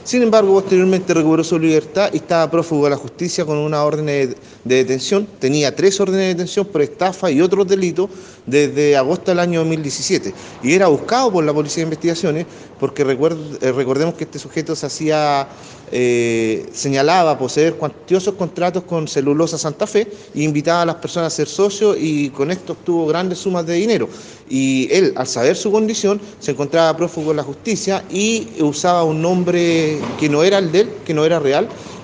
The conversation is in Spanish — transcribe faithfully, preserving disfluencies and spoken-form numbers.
Sin embargo, posteriormente recuperó su libertad y estaba prófugo de la justicia con una orden de, de detención. Tenía tres órdenes de detención por estafa y otros delitos desde agosto del año dos mil diecisiete. Y era buscado por la Policía de Investigaciones porque recuerd, eh, recordemos que este sujeto se hacía, eh, señalaba poseer cuantiosos contratos con Celulosa Santa Fe e invitaba a las personas a ser socios y con esto obtuvo grandes sumas de dinero. Y él, al saber su condición, se encontraba prófugo de la justicia y usaba un nombre que no era el de él, que no era real,